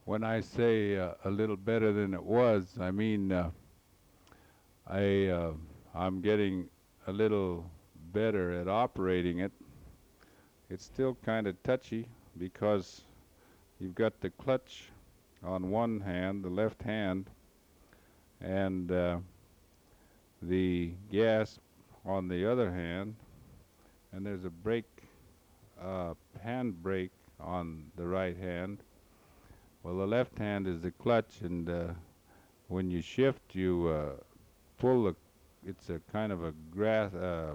When I say a little better than it was, I mean I I'm getting a little better at operating it. It's still kind of touchy because you've got the clutch on one hand, the left hand, and the gas on the other hand, and there's a brake, hand brake on the right hand. Well, the left hand is the clutch, and when you shift, you pull the. It's a kind of a grass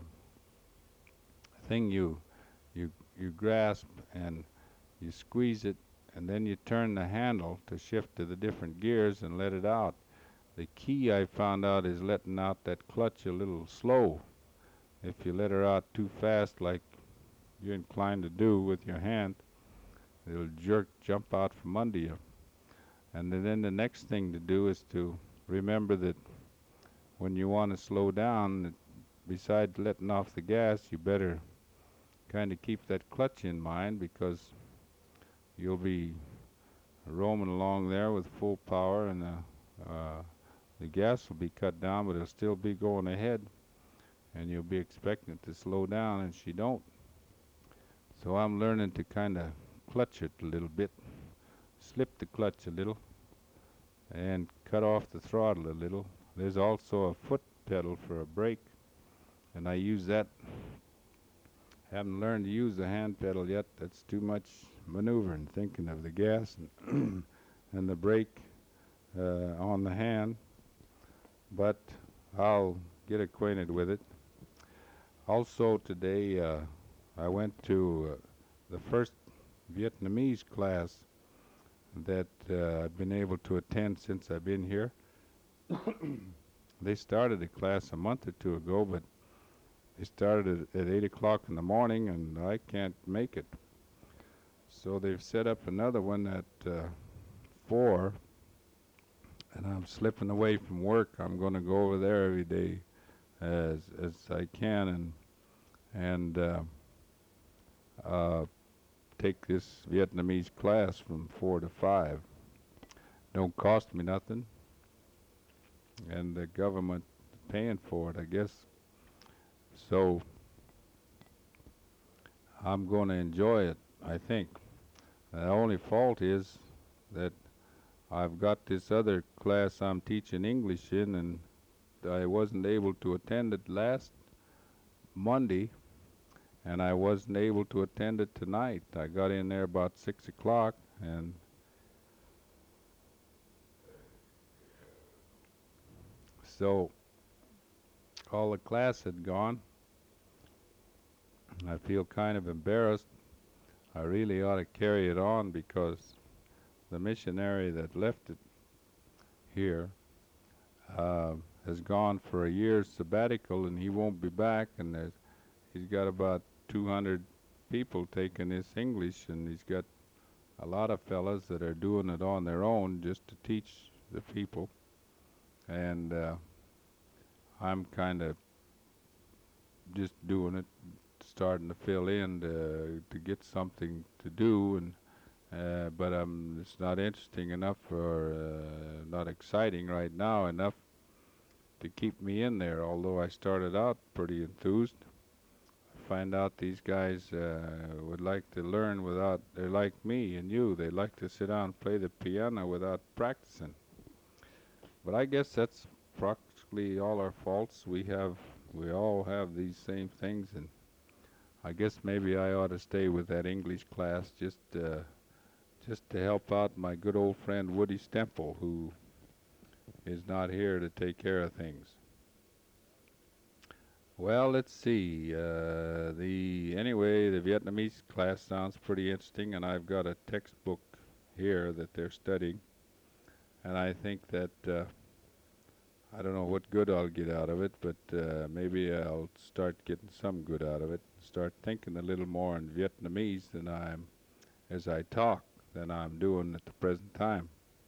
thing you grasp and you squeeze it, and then you turn the handle to shift to the different gears and let it out. The key I found out is letting out that clutch a little slow. If you let her out too fast, like you're inclined to do with your hand, it'll jump out from under you. And then the next thing to do is to remember that when you want to slow down, besides letting off the gas, you better kind of keep that clutch in mind because you'll be roaming along there with full power and the gas will be cut down, but it'll still be going ahead and you'll be expecting it to slow down and she don't. So I'm learning to kind of clutch it a little bit, slip the clutch a little, and cut off the throttle a little. There's also a foot pedal for a brake, and I use that. Haven't learned to use the hand pedal yet. That's too much maneuvering, thinking of the gas and, and the brake on the hand, but I'll get acquainted with it. Also today, I went to the first Vietnamese class that I've been able to attend since I've been here. They started the class a month or two ago, but they started at 8 o'clock in the morning, and I can't make it. So they've set up another one at 4, and I'm slipping away from work. I'm going to go over there every day as I can and take this Vietnamese class from 4 to 5. Don't cost me nothing, and the government paying for it, I guess. So I'm going to enjoy it, I think. The only fault is that I've got this other class I'm teaching English in, and I wasn't able to attend it last Monday, and I wasn't able to attend it tonight. I got in there about 6 o'clock, and so all the class had gone. I feel kind of embarrassed. I really ought to carry it on because the missionary that left it here has gone for a year's sabbatical, and he won't be back, and he's got about 200 people taking this English, and he's got a lot of fellas that are doing it on their own just to teach the people, and I'm kind of just doing it, starting to fill in to get something to do, and but it's not interesting enough or not exciting right now enough to keep me in there, although I started out pretty enthused. Find out these guys would like to learn without, they're like me and you, they like to sit down and play the piano without practicing. But I guess that's practically all our faults. We all have these same things, and I guess maybe I ought to stay with that English class just to help out my good old friend Woody Stemple, who is not here to take care of things. Well, let's see. Anyway, the Vietnamese class sounds pretty interesting, and I've got a textbook here that they're studying, and I think that I don't know what good I'll get out of it, but maybe I'll start getting some good out of it. Start thinking a little more in Vietnamese as I talk than I'm doing at the present time.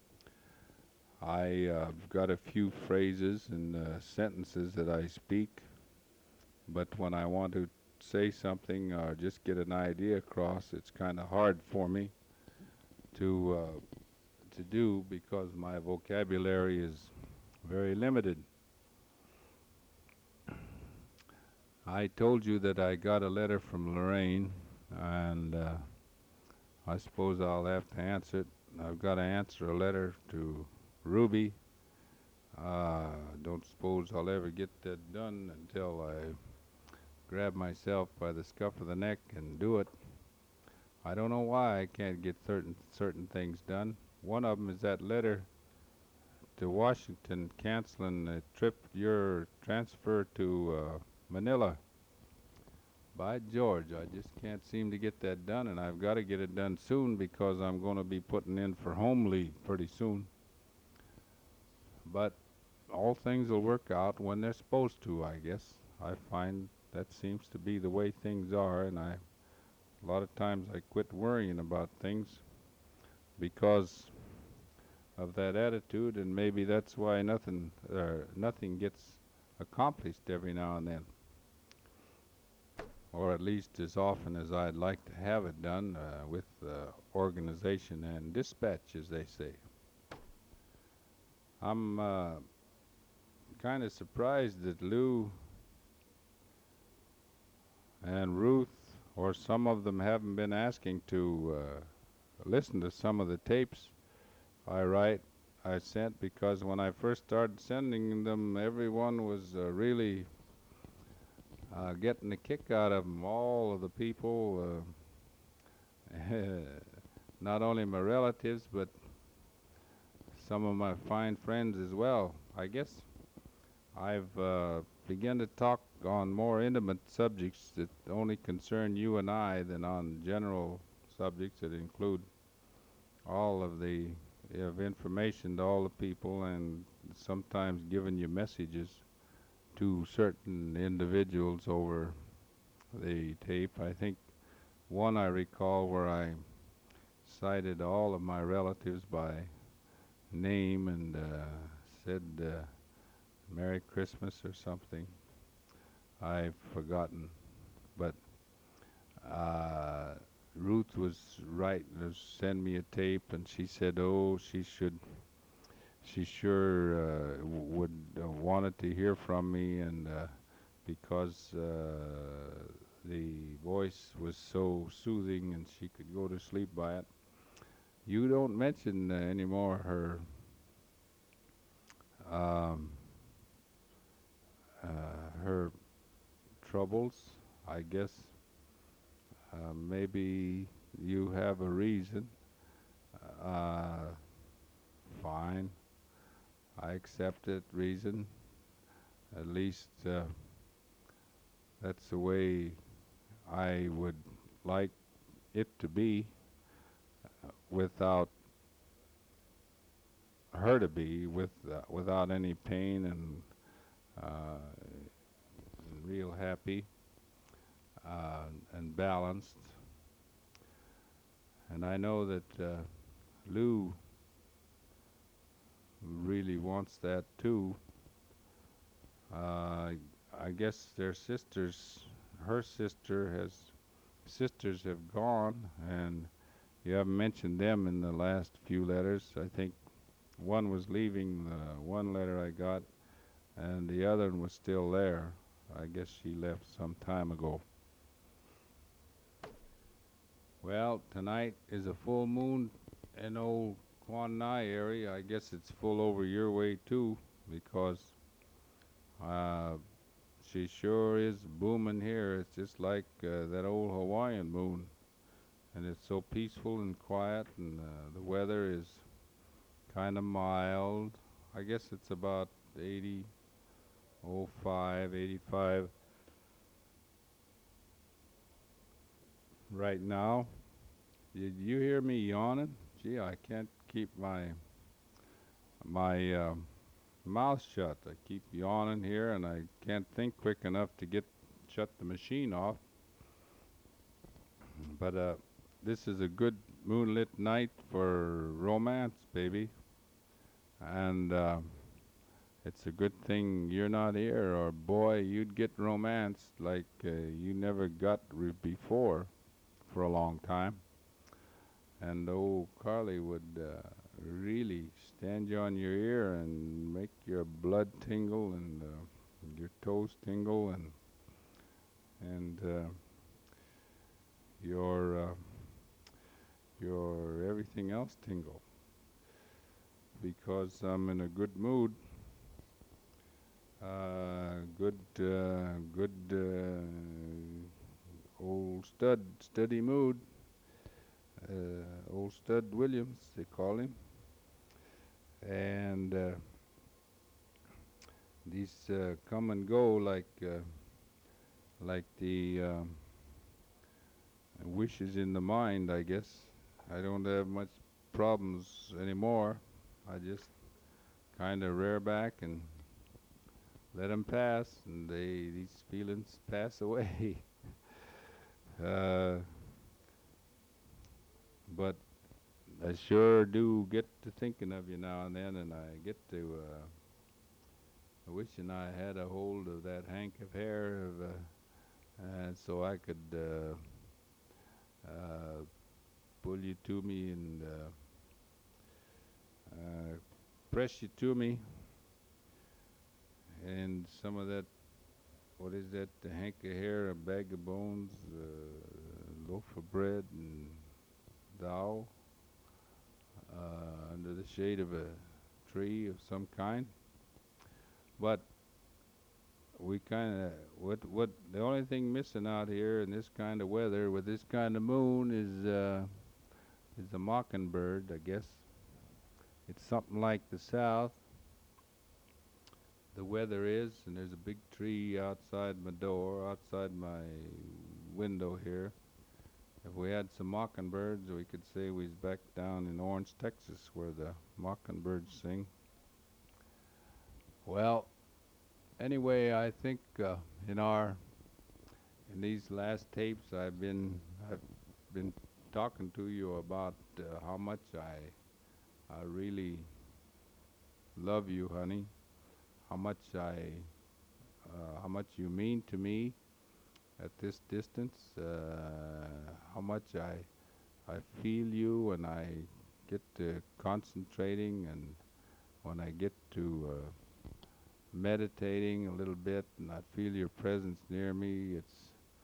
I've got a few phrases and sentences that I speak, but when I want to say something or just get an idea across, it's kind of hard for me to to do because my vocabulary is very limited. I told you that I got a letter from Lorraine, and I suppose I'll have to answer it. I've got to answer a letter to Ruby. Don't suppose I'll ever get that done until I grab myself by the scuff of the neck and do it. I don't know why I can't get certain things done. One of them is that letter to Washington canceling the trip, your transfer to Manila. By George, I just can't seem to get that done, and I've got to get it done soon because I'm going to be putting in for home leave pretty soon. But all things will work out when they're supposed to, I guess. I find that seems to be the way things are, and a lot of times I quit worrying about things because of that attitude, and maybe that's why nothing gets accomplished every now and then, or at least as often as I'd like to have it done with organization and dispatch, as they say. I'm kind of surprised that Lou and Ruth, or some of them, haven't been asking to listen to some of the tapes I sent, because when I first started sending them, everyone was really getting a kick out of them. All of the people, not only my relatives, but some of my fine friends as well. I guess I've begun to talk on more intimate subjects that only concern you and I than on general subjects that include all of the information to all the people, and sometimes giving you messages to certain individuals over the tape. I think one I recall where I cited all of my relatives by name and said Merry Christmas or something. I've forgotten, but Ruth was right to send me a tape, and she said, "Oh, she sure would wanted to hear from me, and because the voice was so soothing, and she could go to sleep by it." You don't mention anymore um, her troubles, I guess. Maybe you have a reason. Uh, Fine. I accept that reason. At least that's the way I would like it to be, without her to be, without any pain, and real happy and balanced. And I know that Lou really wants that too. I guess their sisters, her sisters have gone, and you haven't mentioned them in the last few letters. I think one was leaving the one letter I got, and the other one was still there. I guess she left some time ago. Well, tonight is a full moon in old Quan Nai area. I guess it's full over your way too, because she sure is booming here. It's just like that old Hawaiian moon, and it's so peaceful and quiet, and the weather is kind of mild. I guess it's about 85 right now. Did you hear me yawning? Gee, I can't keep my mouth shut. I keep yawning here, and I can't think quick enough to shut the machine off. But this is a good moonlit night for romance, baby. And it's a good thing you're not here, or boy, you'd get romance like you never got before for a long time. And old Carly would really stand you on your ear and make your blood tingle and your toes tingle and your your everything else tingle because I'm in a good mood, good old steady mood, old Stud Williams they call him, and these come and go like the wishes in the mind, I guess. I don't have much problems anymore. I just kind of rear back and let them pass, and these feelings pass away. uh, but I sure do get to thinking of you now and then, and I get to wishing I had a hold of that hank of hair, and so I could uh, pull you to me and press you to me, and some of that. What is that? A hank of hair, a bag of bones, a loaf of bread, and thou under the shade of a tree of some kind. But we kind of what the only thing missing out here in this kind of weather with this kind of moon is the mockingbird. I guess it's something like the south. The weather is, and there's a big tree outside my door, outside my window here. If we had some mockingbirds, we could say we was back down in Orange, Texas, where the mockingbirds sing. Well, anyway, I think in our in these last tapes, I've been talking to you about how much I really love you, honey. How much how much you mean to me at this distance. How much I feel you when I get to concentrating and when I get to meditating a little bit and I feel your presence near me. It's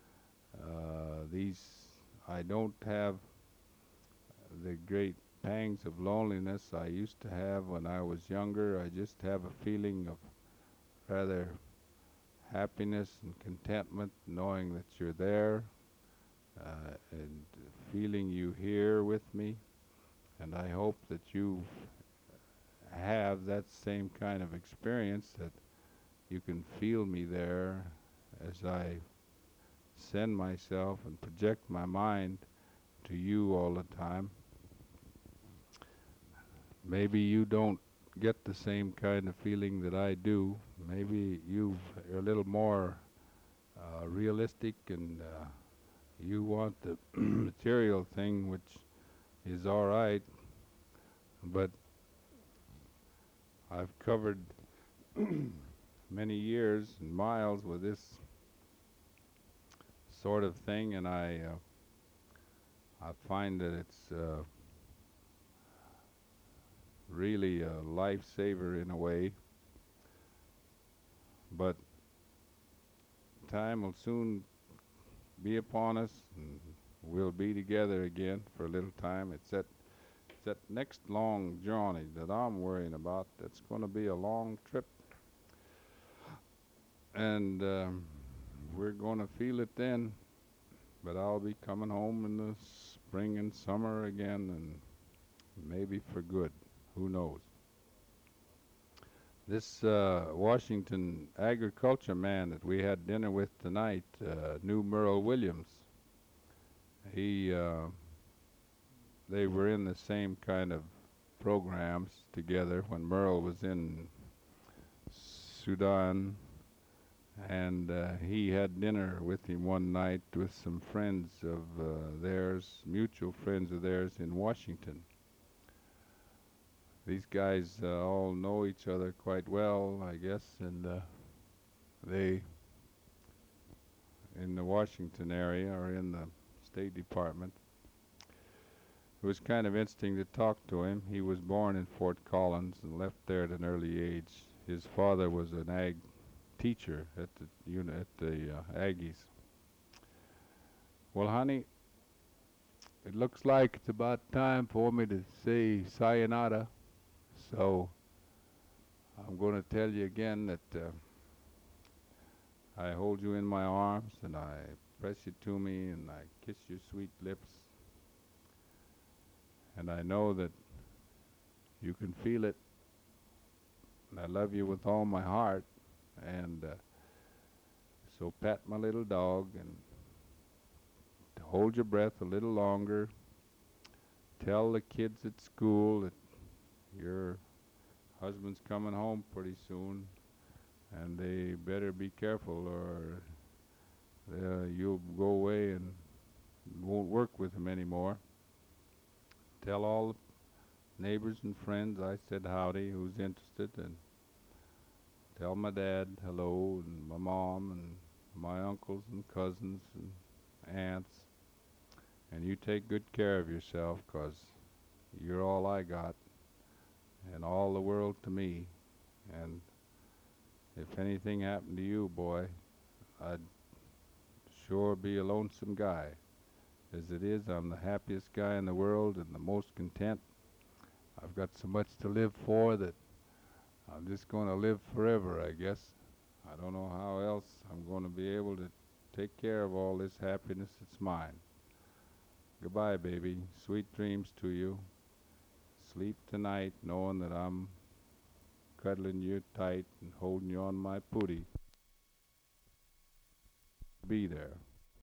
these I don't have the great pangs of loneliness I used to have when I was younger. I just have a feeling of rather happiness and contentment knowing that you're there and feeling you here with me. And I hope that you have that same kind of experience, that you can feel me there as I send myself and project my mind to you all the time. Maybe you don't get the same kind of feeling that I do. Maybe you're a little more realistic and you want the material thing, which is all right, but I've covered many years and miles with this sort of thing, and I find that it's really a lifesaver in a way. But time will soon be upon us, and we'll be together again for a little time. It's that next long journey that I'm worrying about. That's going to be a long trip, and we're going to feel it then. But I'll be coming home in the spring and summer again, and maybe for good. Who knows? This Washington agriculture man that we had dinner with tonight knew Merle Williams. He, they were in the same kind of programs together when Merle was in Sudan, and he had dinner with him one night with some friends of theirs, mutual friends of theirs in Washington. These guys all know each other quite well, I guess, and they, in the Washington area or in the State Department, was kind of interesting to talk to him. He was born in Fort Collins and left there at an early age. His father was an ag teacher at the Aggies. Well, honey, it looks like it's about time for me to say sayonara. So I'm going to tell you again that I hold you in my arms and I press you to me and I kiss your sweet lips. And I know that you can feel it. And I love you with all my heart. And so pat my little dog and hold your breath a little longer. Tell the kids at school that your husband's coming home pretty soon and they better be careful or you'll go away and won't work with him anymore. Tell all the neighbors and friends I said howdy who's interested, and tell my dad hello and my mom and my uncles and cousins and aunts. And you take good care of yourself, 'cause you're all I got and all the world to me. And if anything happened to you, boy, I'd sure be a lonesome guy. As it is, I'm the happiest guy in the world and the most content. I've got so much to live for that I'm just going to live forever, I guess. I don't know how else I'm going to be able to take care of all this happiness that's mine. Goodbye, baby. Sweet dreams to you. Sleep tonight knowing that I'm cuddling you tight and holding you on my pooty. Be there.